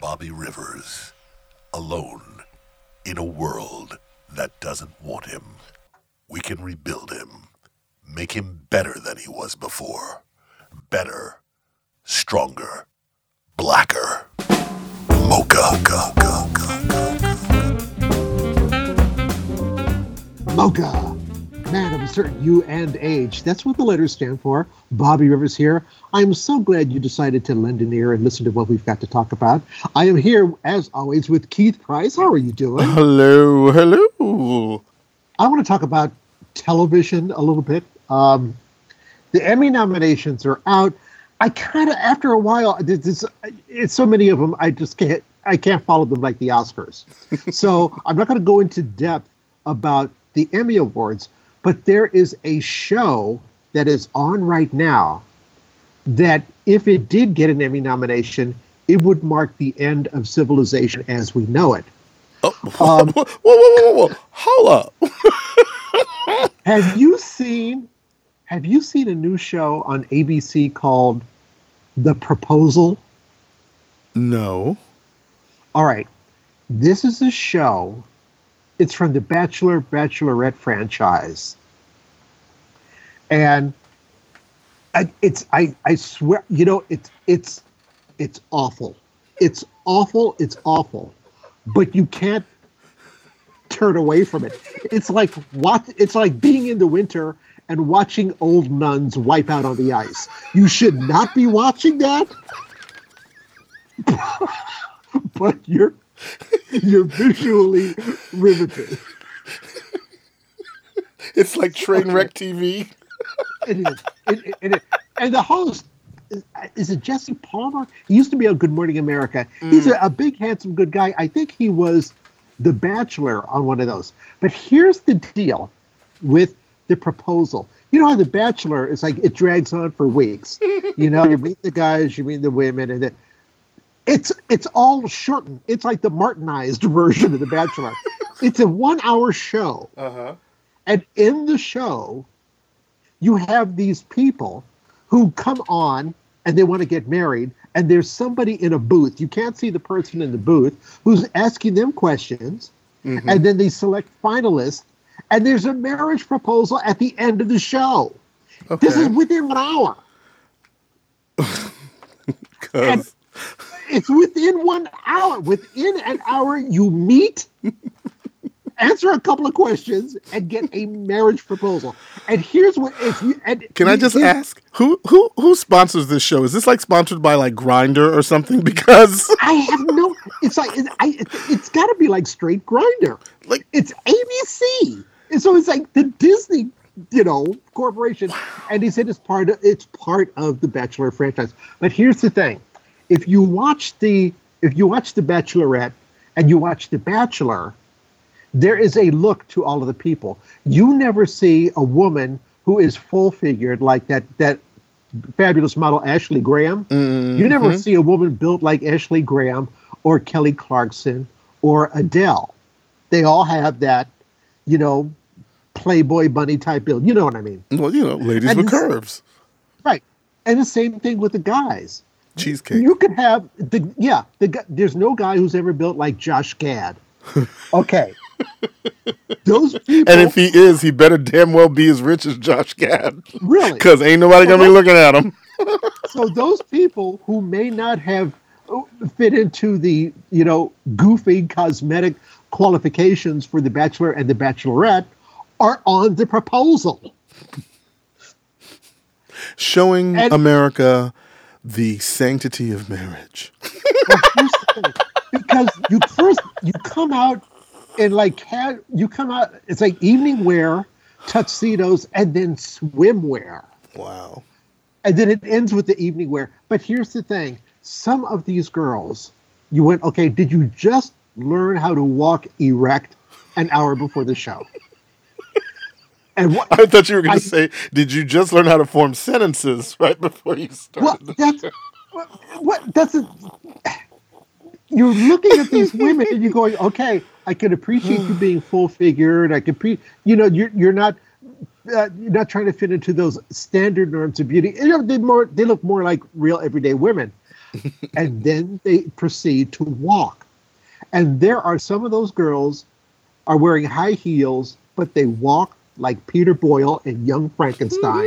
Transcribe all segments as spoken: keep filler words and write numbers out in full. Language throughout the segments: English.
Bobby Rivers, alone in a world that doesn't want him. We can rebuild him, make him better than he was before. Better, stronger, blacker. Mocha. Mocha, man of a certain you and age. That's what the letters stand for. Bobby Rivers here. I'm so glad you decided to lend an ear and listen to what we've got to talk about. I am here, as always, with Keith Price. How are you doing? Hello, hello. I want to talk about television a little bit. Um, the Emmy nominations are out. I kind of, after a while, it's, it's so many of them, I just can't, I can't follow them like the Oscars. So I'm not going to go into depth about the Emmy Awards, but there is a show that is on right now that if it did get an Emmy nomination, it would mark the end of civilization as we know it. Oh, um, whoa, whoa, whoa, whoa, whoa. Hold up. Have you seen, have you seen a new show on A B C called The Proposal? No. All right. This is a show. It's from the Bachelor, Bachelorette franchise. And I, it's, I, I swear, you know, it's, it's, it's awful. It's awful. It's awful. But you can't turn away from it. It's like what? It's like being in the winter and watching old nuns wipe out on the ice. You should not be watching that. But you're you're visually riveted. It's like Trainwreck T V. It is. It, it, it, and the host is, is it Jesse Palmer? He used to be on Good Morning America. Mm. He's a, a big, handsome, good guy. I think he was The Bachelor on one of those. But here's the deal with The Proposal. You know how The Bachelor is like it drags on for weeks. You know, you meet the guys, you meet the women, and then it's it's all shortened. It's like the Martinized version of The Bachelor. It's a one-hour show, uh-huh. And in the show, you have these people who come on and they want to get married, and there's somebody in a booth. You can't see the person in the booth who's asking them questions, mm-hmm. And then they select finalists, and there's a marriage proposal at the end of the show. Okay. This is within an hour. And it's within one hour. Within an hour, you meet, answer a couple of questions, and get a marriage proposal. And here's what if you and can I just ask who who who sponsors this show? Is this like sponsored by like Grindr or something? Because I have no. It's like it, I. It, it's got to be like straight Grindr. Like it's A B C, and so it's like the Disney, you know, corporation. And he said it's part of it's part of the Bachelor franchise. But here's the thing: if you watch the if you watch the Bachelorette and you watch the Bachelor, there is a look to all of the people. You never see a woman who is full-figured like that that fabulous model Ashley Graham. Mm-hmm. You never see a woman built like Ashley Graham or Kelly Clarkson or Adele. They all have that, you know, Playboy bunny type build. You know what I mean? Well, you know, ladies and with curves. Right. And the same thing with the guys. Cheesecake. You could have, the yeah, the there's no guy who's ever built like Josh Gad. Okay. Those people, and if he is, he better damn well be as rich as Josh Gad. Really? Because ain't nobody going to be looking at him. So those people who may not have fit into the, you know, goofy cosmetic qualifications for The Bachelor and The Bachelorette are on The Proposal. Showing and, America the sanctity of marriage. Well, here's the thing. Because you first, you come out and like, have, you come out, it's like evening wear, tuxedos, and then swimwear. Wow. And then it ends with the evening wear. But here's the thing. Some of these girls, you went, okay, did you just learn how to walk erect an hour before the show? And what, I thought you were going to say, did you just learn how to form sentences right before you started? Well, that's, what, what, that's a... You're looking at these women and you're going, okay, I can appreciate you being full figured. I can pre, you know, you're you're not uh, you're not trying to fit into those standard norms of beauty. You know, they more they look more like real everyday women. and then they proceed to walk. And there are some of those girls are wearing high heels, but they walk like Peter Boyle and Young Frankenstein.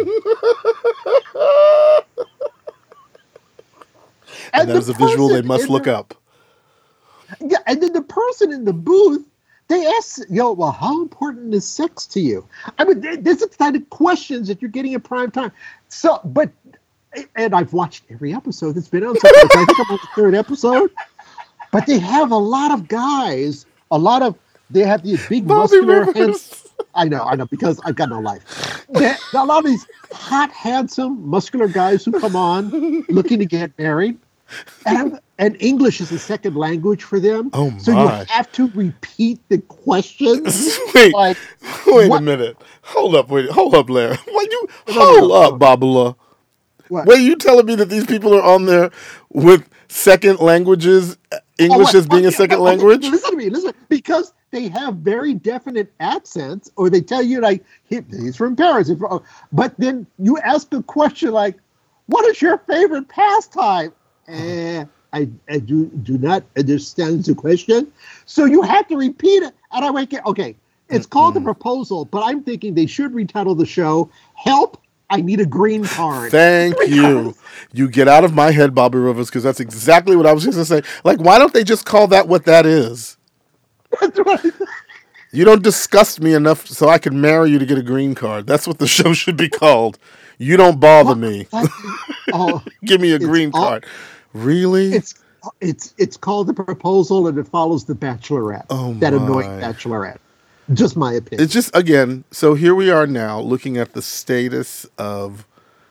And, and that is a visual they must look the, up. Yeah, and then the person in the booth, they ask, you know, well, how important is sex to you? I mean, this is the kind of questions that you're getting at prime time. So, but, and I've watched every episode that's been on. So I think I'm on the third episode. But they have a lot of guys, a lot of, they have these big Bobby muscular Rivers. hands. I know, I know, because I've got no life. They, a lot of these hot, handsome, muscular guys who come on looking to get married. And, I'm, and English is a second language for them. Oh my. So you have to repeat the questions. Wait, like, wait what? a minute. Hold up, wait, hold up, Larry. Why you No, hold no, no, up, no. Babula? What? Wait, you telling me that these people are on there with second languages, English Oh, as being okay, a second okay, language? Listen to me, listen. Because they have very definite accents, or they tell you like he, he's from Paris. he's from- But then you ask a question like, "What is your favorite pastime?" Eh, I, I do do not understand the question, so you have to repeat it. And I wake it. Okay, it's called The Proposal, but I'm thinking they should retitle the show "Help! I Need a Green Card." Thank you. You get out of my head, Bobby Rivers, because that's exactly what I was just going to say. Like, why don't they just call that what that is? That's what I- You don't disgust me enough so I can marry you to get a green card. That's what the show should be called. You don't bother me. oh, Give me a it's green all- card. Really? It's it's it's called The Proposal, and it follows The Bachelorette. Oh, that my. annoying Bachelorette. Just my opinion. It's just, again, so here we are now looking at the status of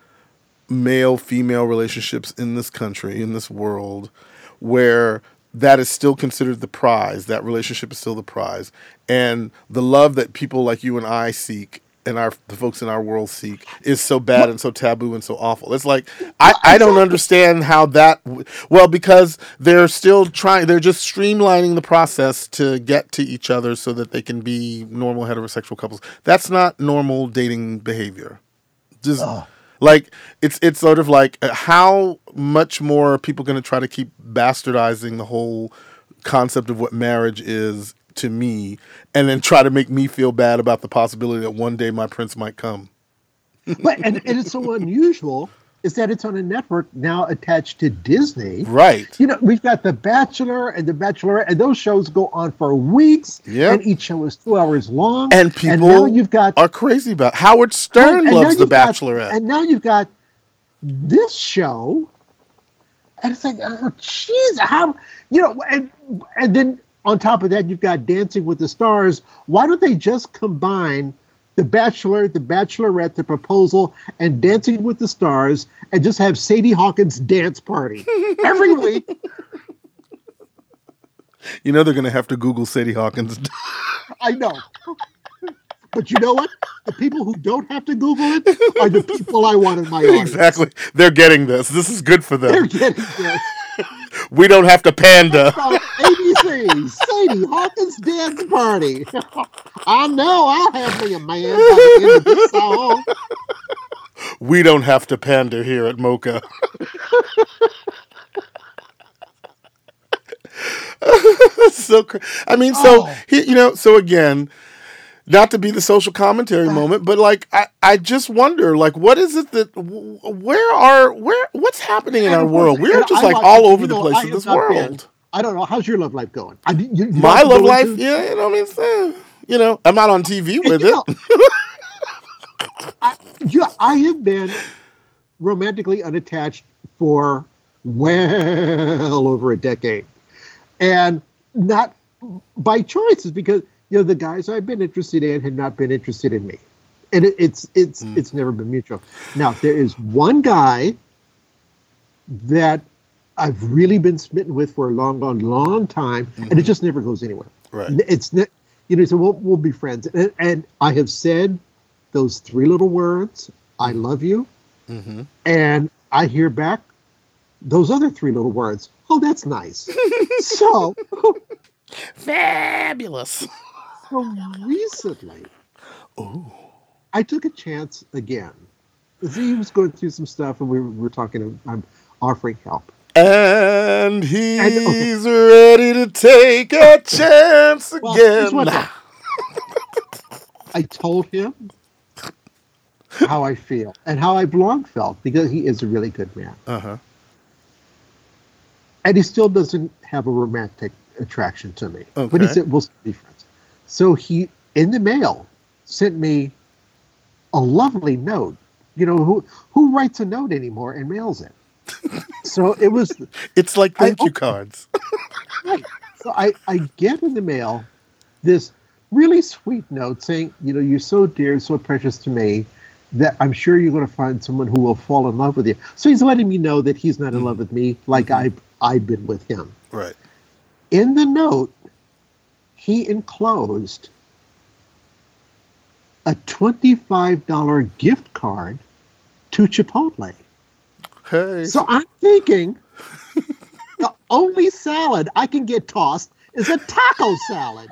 male-female relationships in this country, in this world, where that is still considered the prize. That relationship is still the prize. And the love that people like you and I seek, and our the folks in our world seek, is so bad and so taboo and so awful. It's like, I, I don't understand how that, well, because they're still trying, they're just streamlining the process to get to each other so that they can be normal heterosexual couples. That's not normal dating behavior. Just, Ugh. like, it's it's sort of like, uh, how much more are people going to try to keep bastardizing the whole concept of what marriage is to me, and then try to make me feel bad about the possibility that one day my prince might come. but and, and it's so unusual is that it's on a network now attached to Disney. Right. You know, we've got The Bachelor and The Bachelorette, and those shows go on for weeks. Yeah. And each show is two hours long. And people now you've got are crazy about Howard Stern and now loves The you've got- Bachelorette. and now you've got this show, and it's like, oh, jeez, how, you know, and and then on top of that, you've got Dancing with the Stars. Why don't they just combine The Bachelor, The Bachelorette, The Proposal, and Dancing with the Stars, and just have Sadie Hawkins' dance party every week? You know they're going to have to Google Sadie Hawkins. I know. But you know what? The people who don't have to Google it are the people I want in my audience. Exactly. They're getting this. This is good for them. They're getting this. We don't have to panda. Uh, A B C, Sadie Hawkins dance party. I know I'll have me a man by the end of this song. We don't have to pander here at Mocha. So, cra- I mean, so, Oh. he, you know, so again, not to be the social commentary moment, but like, I, I just wonder, like, what is it that, w- where are, where, what's happening in And our of course, world? We're and just I like watch- all you over the know, place I in have this not been. world. I don't know. How's your love life going? I, you, you My like to love go life, into- yeah, you know what I mean? saying, You know, I'm not on T V with You know, it. I, yeah, I have been romantically unattached for well over a decade, and not by choice. It's because you know the guys I've been interested in had not been interested in me, and it, it's it's Mm. it's never been mutual. Now there is one guy that I've really been smitten with for a long, long, long time, and it just never goes anywhere. Right. It's ne- you know, so we'll we'll be friends, and, and I have said those three little words, "I love you," Mm-hmm. and I hear back those other three little words. Oh, that's nice. so, Fabulous. so recently, Oh. I took a chance again. He was going through some stuff, and we were, we were talking. I'm offering help. And he's and, okay. ready to take a chance well, again. I told him how I feel and how I've long felt because he is a really good man. Uh-huh. And he still doesn't have a romantic attraction to me. Okay. But he said, we'll be friends. So he, in the mail, sent me a lovely note. You know, who who writes a note anymore and mails it? So it was... It's like thank I, you cards. Right. So I, I get in the mail this really sweet note saying, you know, you're so dear, so precious to me that I'm sure you're going to find someone who will fall in love with you. So he's letting me know that he's not in mm-hmm. love with me like mm-hmm. I've, I've been with him. Right. In the note, he enclosed a twenty-five dollars gift card to Chipotle. Hey. So I'm thinking the only salad I can get tossed is a taco salad.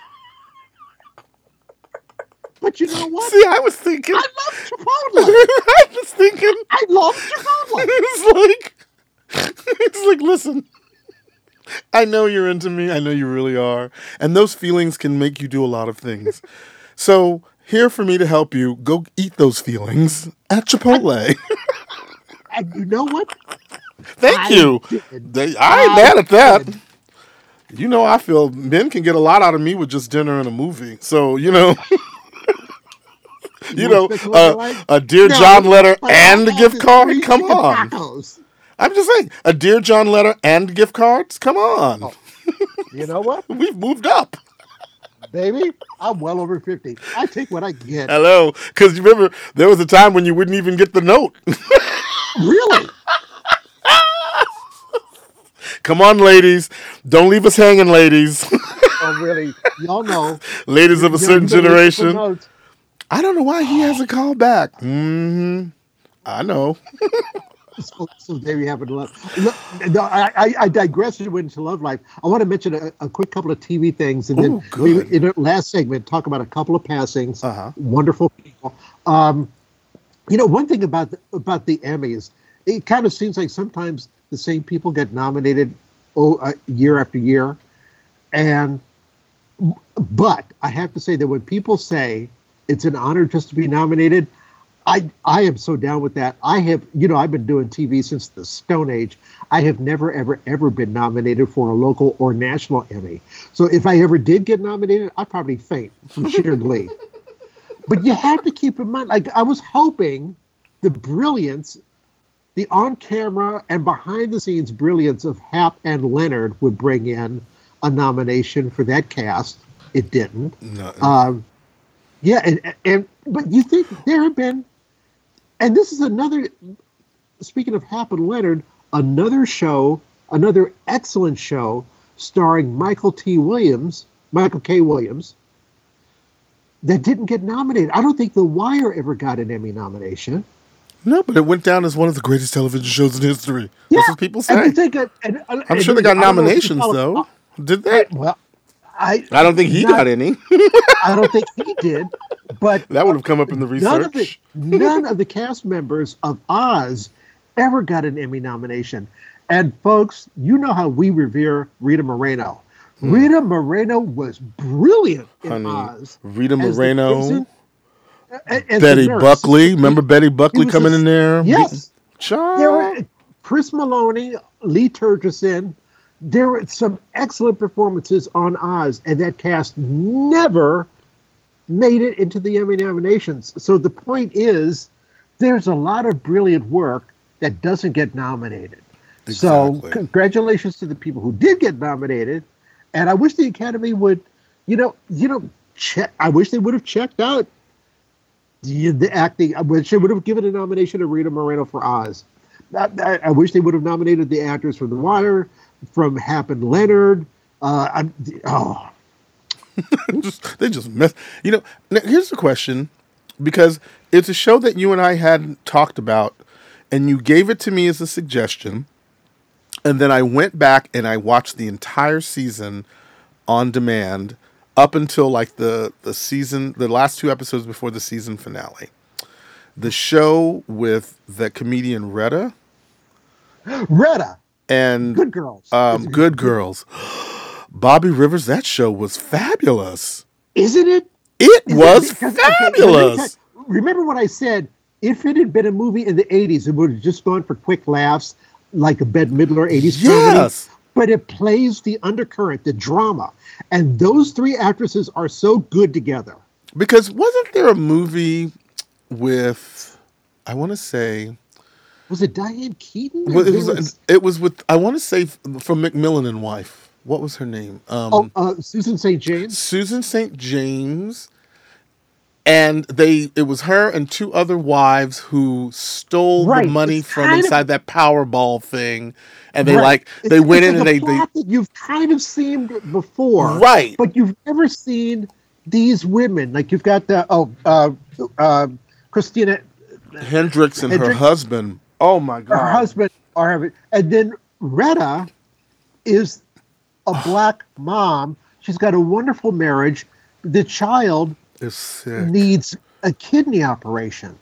But you know what? See, I was thinking. I love Chipotle. I was thinking. I love Chipotle. It's like, it's like, listen, I know you're into me. I know you really are. And those feelings can make you do a lot of things. So here for me to help you, go eat those feelings at Chipotle. And you know what? Thank I you. Did. I ain't I mad at that. Did. You know, I feel men can get a lot out of me with just dinner and a movie. So, you know, you, you know, uh, like? a Dear no, John letter and a gift card. Come on. Tacos. I'm just saying, a Dear John letter and gift cards. Come on. Oh. You know what? We've moved up. Baby, I'm well over fifty. I take what I get. Hello. Because you remember, there was a time when you wouldn't even get the note. Really? Come on, ladies. Don't leave us hanging, ladies. Oh, really? Y'all know. Ladies of a certain generation. I don't know why he hasn't called back. Mm-hmm. I know. So, so there you have it. Look, no, I, I digress and went into Love Life. I want to mention a, a quick couple of T V things, and then Ooh, we, in the last segment, talk about a couple of passings. Uh-huh. Wonderful people. Um, you know, one thing about the, about the Emmys, it kind of seems like sometimes the same people get nominated oh, uh, year after year, and but I have to say that when people say it's an honor just to be nominated, I I am so down with that. I have, you know, I've been doing T V since the Stone Age. I have never, ever, ever been nominated for a local or national Emmy. So if I ever did get nominated, I'd probably faint from sheer glee. But you have to keep in mind, like, I was hoping the brilliance, the on-camera and behind-the-scenes brilliance of Hap and Leonard would bring in a nomination for that cast. It didn't. No. Um, yeah, and, and but you think there have been, and this is another, speaking of Hap and Leonard, another show, another excellent show starring Michael T. Williams, Michael K. Williams, that didn't get nominated. I don't think The Wire ever got an Emmy nomination. No, but it went down as one of the greatest television shows in history. Yeah. That's what people say. And think, and, and, I'm and sure they got nominations, though. Uh, did they? I, well, I I don't think he not, got any. I don't think he did. But that would have come up in the research. None of the, none of the cast members of Oz ever got an Emmy nomination. And folks, you know how we revere Rita Moreno. Hmm. Rita Moreno was brilliant in Honey, Oz. Rita Moreno. As, as Betty Buckley. Remember Betty Buckley coming a, in there? Yes. Child. There were Chris Maloney, Lee Turgeson. There were some excellent performances on Oz, and that cast never made it into the Emmy nominations. So the point is, there's a lot of brilliant work that doesn't get nominated. Exactly. So congratulations to the people who did get nominated, and I wish the Academy would, you know, you know, check. I wish they would have checked out the, the acting. I wish they would have given a nomination to Rita Moreno for Oz. I, I, I wish they would have nominated the actors from The Wire, from Hap and Leonard. Uh, I'm, oh. just, they just mess. You know, now here's the question, because it's a show that you and I hadn't talked about, and you gave it to me as a suggestion, and then I went back and I watched the entire season on demand up until like the the season, the last two episodes before the season finale. The show with the comedian Retta. Retta. and Good Girls. Um, Good Girls. Bobby Rivers, that show was fabulous. Isn't it? It Is was it because, fabulous. Okay, remember what I said? If it had been a movie in the eighties, it would have just gone for quick laughs, like a Bette Midler eighties yes. comedy. But it plays the undercurrent, the drama. And those three actresses are so good together. Because wasn't there a movie with, I want to say... Was it Diane Keaton? Well, it, was, was, it was with, I want to say, from Macmillan and Wife. What was her name? Um, oh, uh, Susan Saint James? Susan Saint James. And they, it was her and two other wives who stole right. the money it's from inside of, that Powerball thing, and they right. like they it's, went it's in like and they, they that you've kind of seen before, right? But you've never seen these women. Like you've got the oh, uh, uh, Christina Hendricks and Hendricks, her husband. Oh my God, her husband are, and then Retta is a black mom. She's got a wonderful marriage. The child. Needs a kidney operation,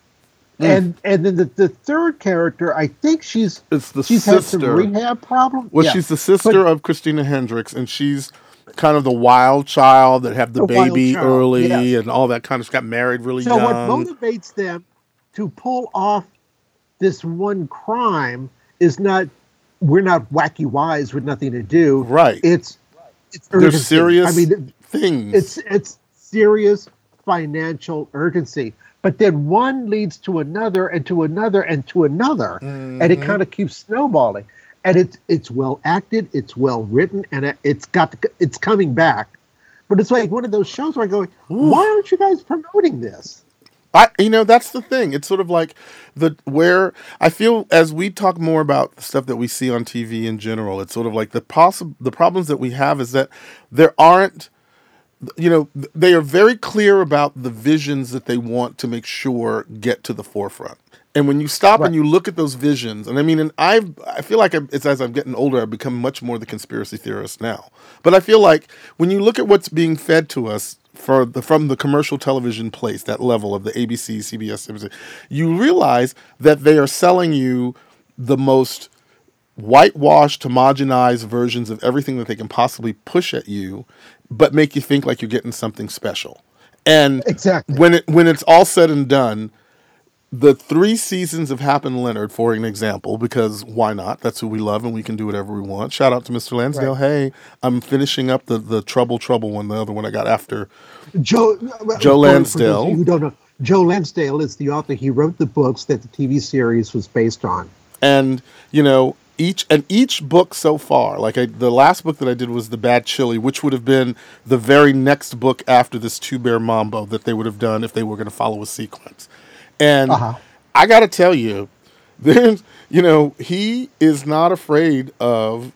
mm. and and then the, the third character, I think she's it's the she's sister. had some rehab problem. Well, yeah. she's the sister but, of Christina Hendricks, and she's kind of the wild child that had the, the baby early yes. and all that kind of. She got married really so young. So what motivates them to pull off this one crime is not we're not wacky wise with nothing to do. Right. It's it's urgency. There's serious I mean, things. It's it's. serious financial urgency, but then one leads to another and to another and to another, mm-hmm. and it kind of keeps snowballing. And it's it's well acted, it's well written, and it's got to, it's coming back. But it's like one of those shows where I go, Ooh. why aren't you guys promoting this? I you know that's the thing. It's sort of like the where I feel as we talk more about the stuff that we see on T V in general. It's sort of like the possible the problems that we have is that there aren't. You know, they are very clear about the visions that they want to make sure get to the forefront. And when you stop right. and you look at those visions, and I mean, and I I feel like it's as I'm getting older, I've become much more the conspiracy theorist now. But I feel like when you look at what's being fed to us for the, from the commercial television place, that level of the A B C, C B S, you realize that they are selling you the most whitewashed, homogenized versions of everything that they can possibly push at you, but make you think like you're getting something special. And exactly. when it when it's all said and done, the three seasons of Hap and Leonard, for an example, because why not? That's who we love, and we can do whatever we want. Shout out to Mister Lansdale. Right. Hey, I'm finishing up the, the Trouble Trouble one, the other one I got after Joe Joe Lansdale. For those who don't know, Joe Lansdale is the author. He wrote the books that the T V series was based on. And you know. Each and each book so far, like I, the last book that I did was The Bad Chili, which would have been the very next book after this Two Bear Mambo that they would have done if they were going to follow a sequence. And uh-huh. I got to tell you, there's, you know, he is not afraid of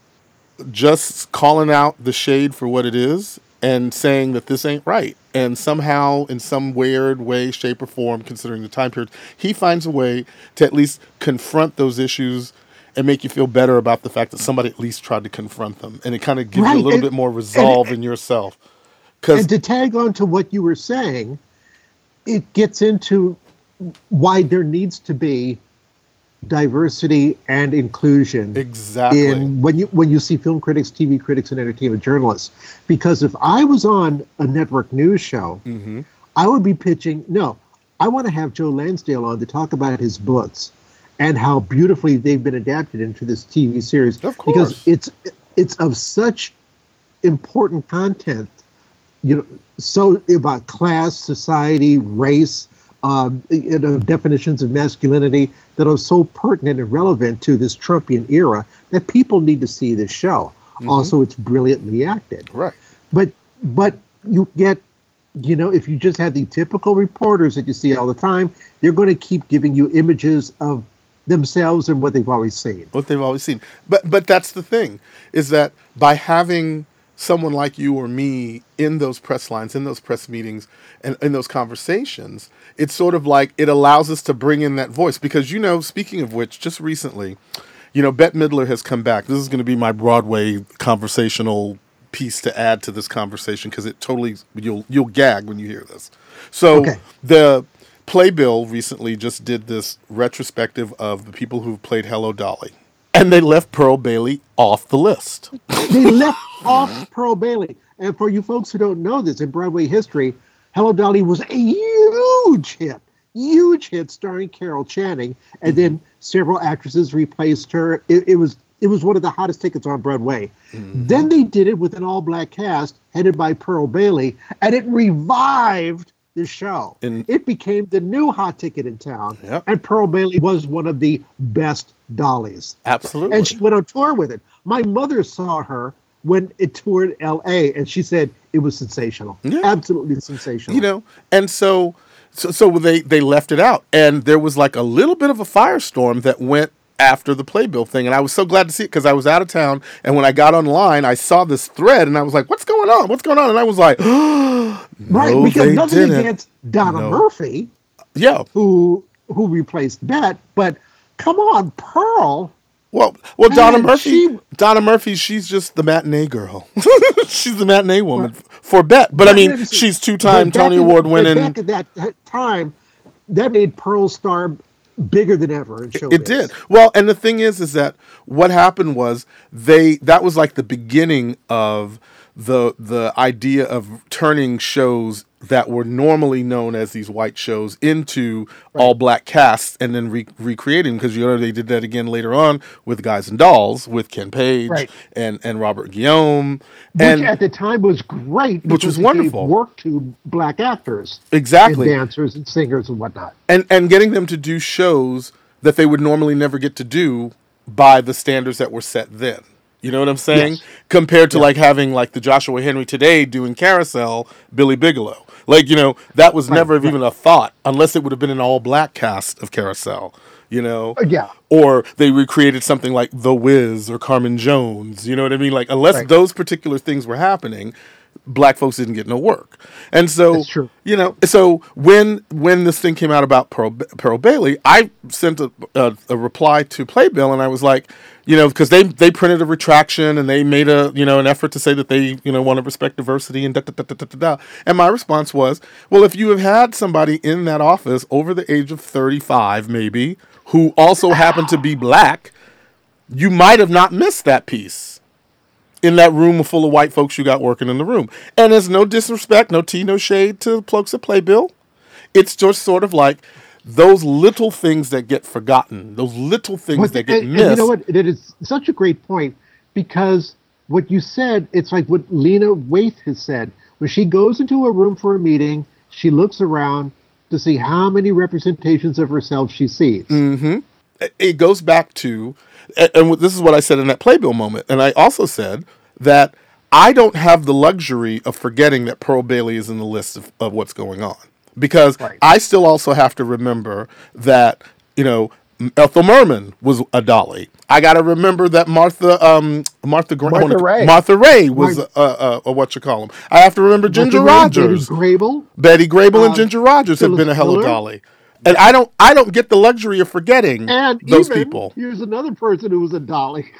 just calling out the shade for what it is and saying that this ain't right. And somehow, in some weird way, shape, or form, considering the time period, he finds a way to at least confront those issues and make you feel better about the fact that somebody at least tried to confront them. And it kind of gives right. you a little and, bit more resolve and, in yourself. And to tag on to what you were saying, it gets into why there needs to be diversity and inclusion. Exactly. In when you when you see film critics, T V critics, and entertainment journalists. Because if I was on a network news show, mm-hmm. I would be pitching, no, I want to have Joe Lansdale on to talk about his books and how beautifully they've been adapted into this T V series. Of course. Because it's it's of such important content, you know, so about class, society, race, um, you know, definitions of masculinity that are so pertinent and relevant to this Trumpian era that people need to see this show. Mm-hmm. Also, it's brilliantly acted. Right. But but you get, you know, if you just had the typical reporters that you see all the time, they're going to keep giving you images of themselves and what they've always seen. What they've always seen. But but that's the thing, is that by having someone like you or me in those press lines, in those press meetings, and in those conversations, it's sort of like it allows us to bring in that voice. Because, you know, speaking of which, just recently, you know, Bette Midler has come back. This is going to be my Broadway conversational piece to add to this conversation, because it totally, you'll you'll gag when you hear this. So okay. The Playbill recently just did this retrospective of the people who've played Hello Dolly. And they left Pearl Bailey off the list. They left off Pearl Bailey. And for you folks who don't know this, in Broadway history, Hello Dolly was a huge hit. Huge hit starring Carol Channing. And then several actresses replaced her. It, it was it was one of the hottest tickets on Broadway. Mm-hmm. Then they did it with an all-black cast headed by Pearl Bailey, and it revived the show. And it became the new hot ticket in town. Yep. And Pearl Bailey was one of the best dollies. Absolutely. And she went on tour with it. My mother saw her when it toured L A, and she said it was sensational. Yeah. Absolutely sensational. You know, and so so so they, they left it out. And there was like a little bit of a firestorm that went after the Playbill thing. And I was so glad to see it because I was out of town. And when I got online, I saw this thread and I was like, what's going on? What's going on? And I was like, oh, right, no, because they nothing didn't. against Donna No. Murphy, Yeah. who who replaced Bet, but come on, Pearl. Well, well, Donna Man, Murphy, she- Donna Murphy, she's just the matinee girl. She's the matinee woman for Bet. But I mean, she's two-time But back Tony in- Award but winning. Back at that time, that made Pearl's star bigger than ever in showbiz. It did. Well, and the thing is, is that what happened was they, that was like the beginning of the, the idea of turning shows that were normally known as these white shows into Right. all black casts and then re- recreating, because you know they did that again later on with Guys and Dolls with Ken Page Right. and, and Robert Guillaume. Which And at the time was great. Which was because it gave wonderful. work to black actors. Exactly. And dancers and singers and whatnot. and and getting them to do shows that they would normally never get to do by the standards that were set then. You know what I'm saying? Yes. Compared to Yeah. like having like the Joshua Henry today doing Carousel, Billy Bigelow. Like, you know, that was Right, never right. even a thought unless it would have been an all black cast of Carousel, you know? Uh, yeah. Or they recreated something like The Wiz or Carmen Jones, you know what I mean? Like, unless Right. those particular things were happening, black folks didn't get no work. And so, That's true. you know, so when when this thing came out about Pearl, Pearl Bailey, I sent a, a, a reply to Playbill, and I was like, you know, because they they printed a retraction and they made a you know an effort to say that they you know want to respect diversity and da da da da da da. da. And my response was, well, if you have had somebody in that office over the age of thirty-five, maybe, who also happened to be black, you might have not missed that piece in that room full of white folks you got working in the room. And there's no disrespect, no tea, no shade to folks at Playbill. It's just sort of like those little things that get forgotten, those little things But- that get and, missed. and you know what? It is such a great point because what you said, it's like what Lena Waithe has said. When she goes into a room for a meeting, she looks around to see how many representations of herself she sees. Mm. It goes back to, and and this is what I said in that Playbill moment, and I also said that I don't have the luxury of forgetting that Pearl Bailey is in the list of, of what's going on. Because Right. I still also have to remember that, you know, Ethel Merman was a Dolly. I got to remember that Martha, um, Martha, Gra- Martha Ray. Martha Ray was Mar- a, a, a what you call them. I have to remember Ginger Martha Ray, Rogers, Betty Grable. Betty Grable, and um, Ginger Rogers have Phyllis been a Hello Diller. Dolly, and I don't, I don't get the luxury of forgetting And those even, people. here's another person who was a Dolly.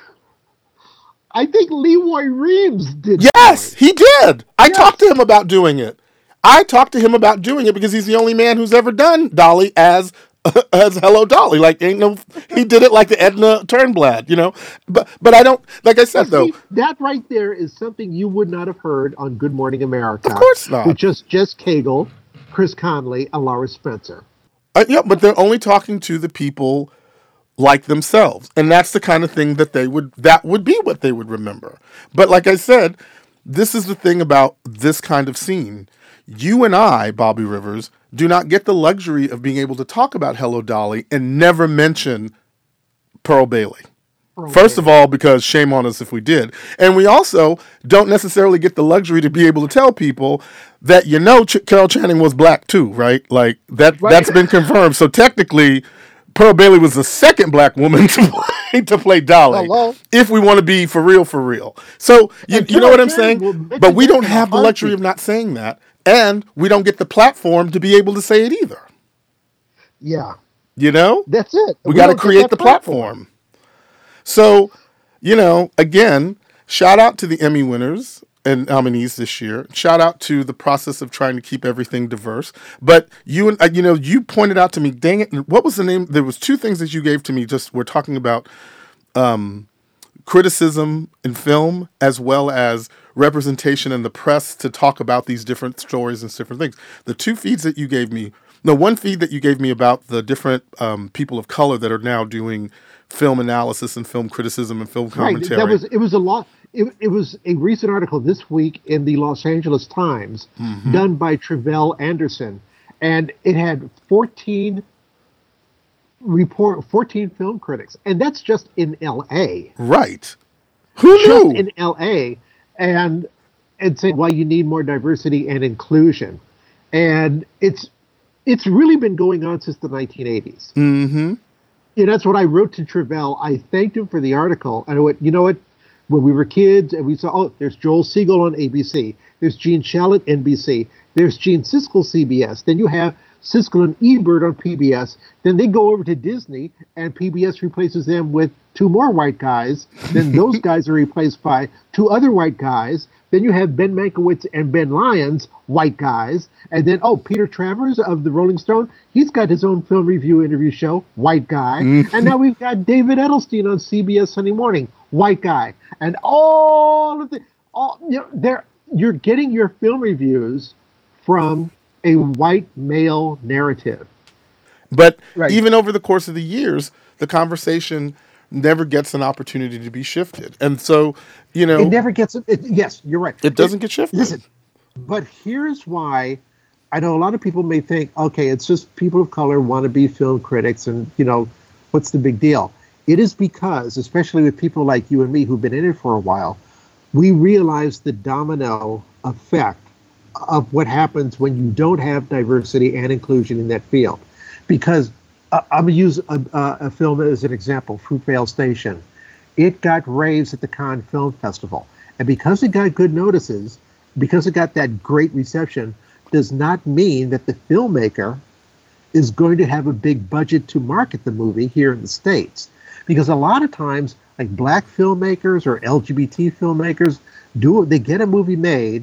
I think Leroy Reeves did. Yes, he did. I Yes. talked to him about doing it. I talked to him about doing it because he's the only man who's ever done Dolly as as Hello Dolly. Like, ain't no, he did it like the Edna Turnblad, you know. But but I don't, like I said But though. see, that right there is something you would not have heard on Good Morning America. Of course not. With just Jess Cagle, Chris Conley, and Laura Spencer. Uh, yeah, but they're only talking to the people like themselves, and that's the kind of thing that they would that would be what they would remember. But like I said, this is the thing about this kind of scene. You and I, Bobby Rivers, do not get the luxury of being able to talk about Hello Dolly and never mention Pearl Bailey. First of all, because shame on us if we did. And we also don't necessarily get the luxury to be able to tell people that, you know, Ch- Carol Channing was black too, right? Like, that Right. that's been confirmed. So technically, Pearl Bailey was the second black woman to play, to play Dolly. Hello? If we want to be for real, for real. So, you, And you know what I'm Carol Channing will saying? make But it we work don't in a have the luxury of heartbeat. not saying that. And we don't get the platform to be able to say it either. Yeah, You know? that's it. We, got to don't get create that the platform. So, you know, again, shout out to the Emmy winners and nominees this year. Shout out to the process of trying to keep everything diverse. But you and uh, you know, you pointed out to me, dang it, what was the name? There was two things that you gave to me. Just we're talking about um, criticism in film as well as representation in the press to talk about these different stories and different things. The two feeds that you gave me, no, one feed that you gave me about the different um, people of color that are now doing film analysis and film criticism and film commentary. Right. That was, it was a lot. It, it was a recent article this week in the Los Angeles Times mm-hmm. done by Tre'vell Anderson. And it had fourteen report, fourteen film critics. And that's just in L A. Right. Who knew? Just in L A. And, and saying why you need more diversity and inclusion. And it's it's really been going on since the nineteen eighties. Mm-hmm. Yeah, that's what I wrote to Tre'vell. I thanked him for the article. And I went, you know what? When we were kids and we saw, oh, there's Joel Siegel on A B C. There's Gene Shalit, N B C. There's Gene Siskel, C B S. Then you have Siskel and Ebert on P B S. Then they go over to Disney, and P B S replaces them with two more white guys. Then those guys are replaced by two other white guys. Then you have Ben Mankiewicz and Ben Lyons, white guys. And then, oh, Peter Travers of the Rolling Stone, he's got his own film review interview show, white guy. And now we've got David Edelstein on C B S Sunday Morning, white guy. And all of the, all, you know, they're, you're getting your film reviews from a white male narrative. But right. even over the course of the years, the conversation never gets an opportunity to be shifted. And so, you know... It never gets... It, yes, you're right. It doesn't it, get shifted. Listen, but here's why I know a lot of people may think, okay, it's just people of color want to be film critics and, you know, what's the big deal? It is because, especially with people like you and me who've been in it for a while, we realize the domino effect of what happens when you don't have diversity and inclusion in that field. Because uh, I'm going to use a, a, a film as an example, Fruitvale Station. It got raves at the Cannes Film Festival. And because it got good notices, because it got that great reception, does not mean that the filmmaker is going to have a big budget to market the movie here in the States. Because a lot of times, like black filmmakers or L G B T filmmakers, do they get a movie made,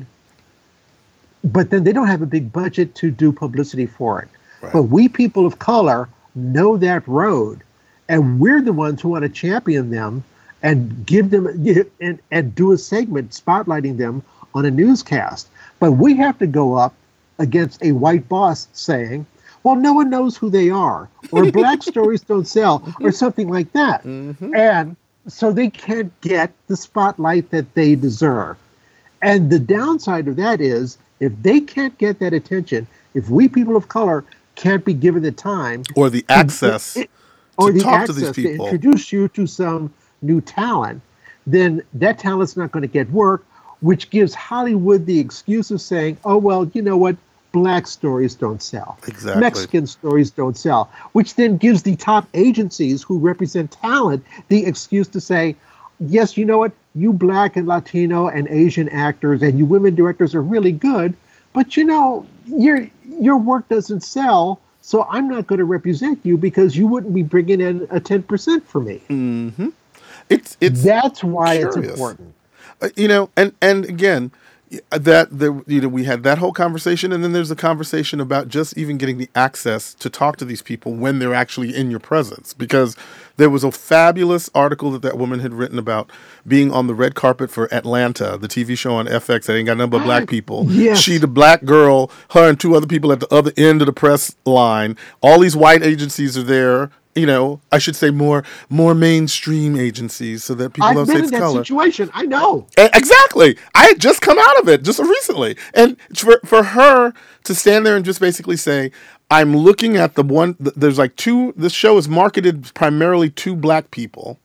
but then they don't have a big budget to do publicity for it. Right. But we people of color know that road, and we're the ones who want to champion them and give them and, and do a segment spotlighting them on a newscast. But we have to go up against a white boss saying, well, no one knows who they are, or black stories don't sell, or something like that. Mm-hmm. And so they can't get the spotlight that they deserve. And the downside of that is, if they can't get that attention, if we people of color can't be given the time or the access to, or to the talk access to these people, to introduce you to some new talent, then that talent's not going to get work, which gives Hollywood the excuse of saying, oh, well, you know what? Black stories don't sell. Exactly. Mexican stories don't sell, which then gives the top agencies who represent talent the excuse to say, yes, you know what? You black and Latino and Asian actors and you women directors are really good, but you know, your your work doesn't sell, so I'm not going to represent you because you wouldn't be bringing in a ten percent for me. Mm-hmm. It's it's that's why curious. It's important. Uh, you know, and and again, that the you know we had that whole conversation, and then there's a conversation about just even getting the access to talk to these people when they're actually in your presence. Because there was a fabulous article that that woman had written about being on the red carpet for Atlanta, the T V show on F X that ain't got nothing but black people. Yes. She, the black girl, her and two other people at the other end of the press line. All these white agencies are there. You know, I should say more more mainstream agencies so that people I've don't been say in it's that color. situation. I know. And exactly. I had just come out of it just recently. And for, for her to stand there and just basically say, I'm looking at the one, there's like two, this show is marketed primarily to black people.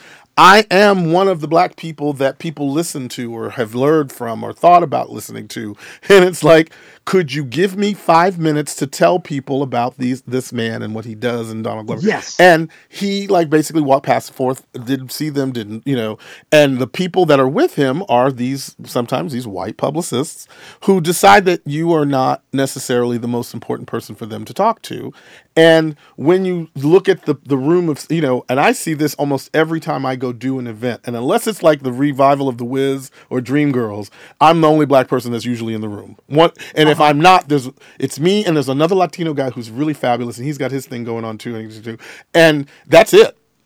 I am one of the black people that people listen to or have learned from or thought about listening to. And it's like, could you give me five minutes to tell people about these this man and what he does and Donald Glover? Yes. And he like basically walked past and forth, didn't see them, didn't, you know, and the people that are with him are these, sometimes these white publicists who decide that you are not necessarily the most important person for them to talk to. And when you look at the, the room of, you know, and I see this almost every time I go do an event, and unless it's like the revival of The Wiz or Dreamgirls, I'm the only black person that's usually in the room. One, and uh-huh. if I'm not, there's it's me and there's another Latino guy who's really fabulous, and he's got his thing going on too, and, and that's it.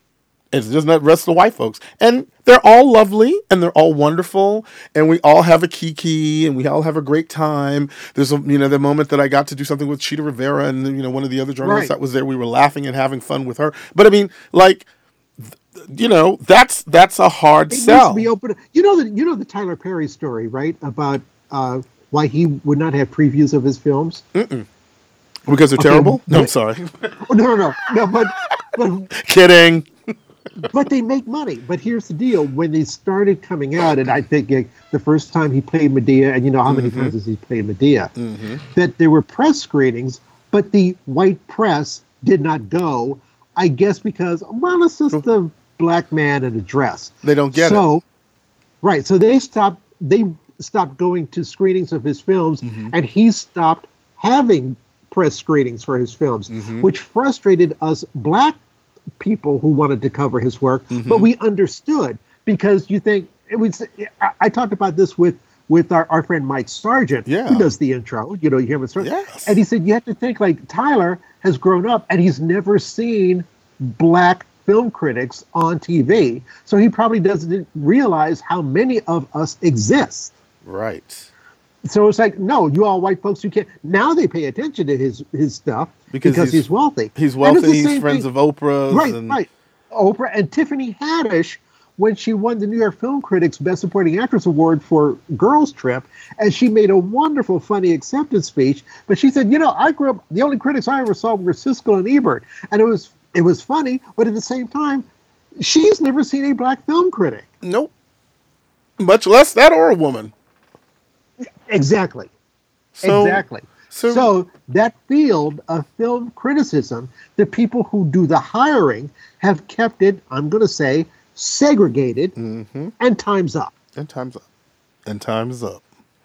It's just not the rest of the white folks. And they're all lovely and they're all wonderful. And we all have a kiki and we all have a great time. There's a, you know, the moment that I got to do something with Chita Rivera and, you know, one of the other journalists Right. that was there, we were laughing and having fun with her. But I mean, like, you know, that's, that's a hard It needs sell. to be open. You know the you know the Tyler Perry story, right? About uh, why he would not have previews of his films. Mm-mm. Because they're Okay, terrible? No, I'm but- sorry. Oh, no, no, no, no. But but Kidding. but they make money. But here's the deal: when they started coming out, and I think uh, the first time he played Medea, and you know how many Mm-hmm. times has he played Medea, Mm-hmm. that there were press screenings, but the white press did not go. I guess because well, it's just a black man in a dress. They don't get so, it. right. So they stopped. They stopped going to screenings of his films, Mm-hmm. and he stopped having press screenings for his films, Mm-hmm. which frustrated us black people who wanted to cover his work. Mm-hmm. But we understood because you think it was. I, I talked about this with with our, our friend Mike Sargent, Yeah. who does the intro. You know, you hear him start, Yes. and he said you have to think like Tyler has grown up and he's never seen black film critics on T V, so he probably doesn't realize how many of us exist. Right. So it's like, no, you all white folks, you can't. Now they pay attention to his his stuff Because because, he's- he's, wealthy. He's And it's wealthy. the He's same friends thing- of Oprah's. Right, and, right. Oprah and Tiffany Haddish, when she won the New York Film Critics Best Supporting Actress Award for Girls Trip, and she made a wonderful, funny acceptance speech. But she said, you know, I grew up, the only critics I ever saw were Siskel and Ebert. And it was it was funny, but at the same time, she's never seen a black film critic. Nope. Much less that or a woman. Exactly. So, exactly. so- So, that field of film criticism, the people who do the hiring have kept it, I'm going to say, segregated, Mm-hmm. and time's up. And time's up. And time's up.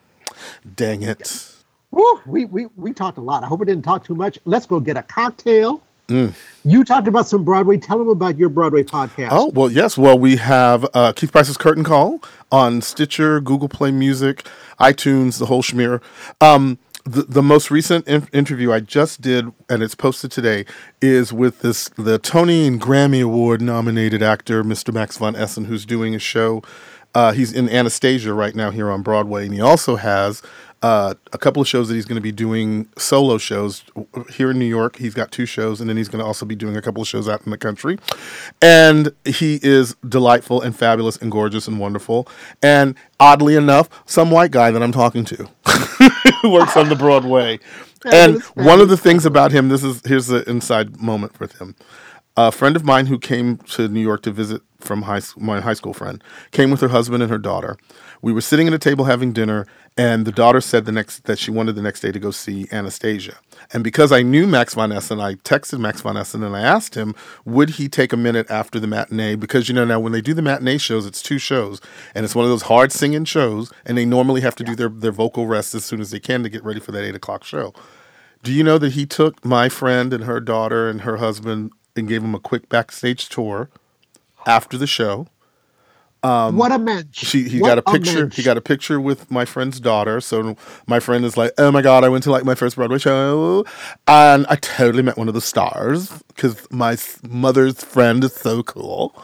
Dang it. Woo, we, we, we talked a lot. I hope I didn't talk too much. Let's go get a cocktail. Mm. You talked about some Broadway. Tell them about your Broadway podcast. Oh, well, yes. Well, we have uh, Keith Price's Curtain Call on Stitcher, Google Play Music, iTunes, the whole schmear. Um, the, the most recent in- interview I just did, and it's posted today, is with this the Tony and Grammy Award nominated actor, Mister Max von Essen, who's doing a show. Uh, he's in Anastasia right now here on Broadway, and he also has uh, a couple of shows that he's going to be doing solo shows here in New York. He's got two shows, and then he's going to also be doing a couple of shows out in the country. And he is delightful and fabulous and gorgeous and wonderful. And oddly enough, some white guy that I'm talking to who works on the Broadway. And Fabulous, one of the things about him, this is here's the inside moment with him. A friend of mine who came to New York to visit from high my high school friend came with her husband and her daughter. We were sitting at a table having dinner, and the daughter said the next that she wanted the next day to go see Anastasia. And because I knew Max von Essen, I texted Max von Essen and I asked him, would he take a minute after the matinee? Because, you know, now when they do the matinee shows, it's two shows, and it's one of those hard singing shows, and they normally have to do their, their vocal rest as soon as they can to get ready for that eight o'clock show. Do you know that he took my friend and her daughter and her husband and gave them a quick backstage tour after the show? Um, what a mensch. She he What got a picture. mensch. He got a picture with my friend's daughter. So my friend is like, "Oh my god, I went to like my first Broadway show, and I totally met one of the stars because my s- mother's friend is so cool."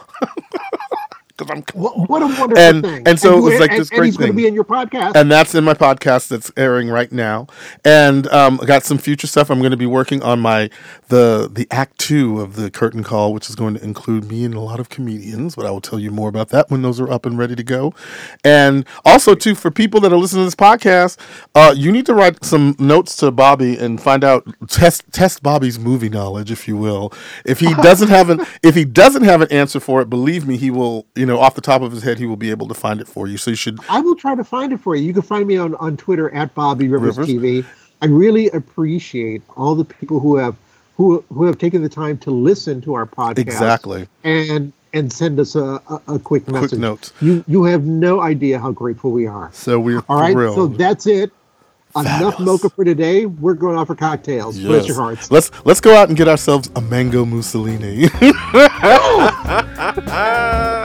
Because I'm cool. What, what a wonderful And- thing. and so it you- was like and- this and great he's going to thing. be in your podcast. And that's in my podcast that's airing right now. And um, I got some future stuff. I'm going to be working on my the the act two of the Curtain Call, which is going to include me and a lot of comedians. But I will tell you more about that when those are up and ready to go. And also, too, for people that are listening to this podcast, uh, you need to write some notes to Bobby and find out test test Bobby's movie knowledge, if you will. If he doesn't have an if he doesn't have an answer for it, believe me, he will. You know, off the top of his head, he will be able to find it for you. So you should. I will try to find it for you. You can find me on, on Twitter at Bobby Rivers, Rivers. T V. I really appreciate all the people who have who who have taken the time to listen to our podcast. Exactly. And and send us a, a, a quick message. note. You you have no idea how grateful we are. So we're All right, thrilled. so that's it. Enough Fabulous. mocha for today. We're going off for cocktails. Bless Yes. your hearts. Let's let's go out and get ourselves a mango Mussolini.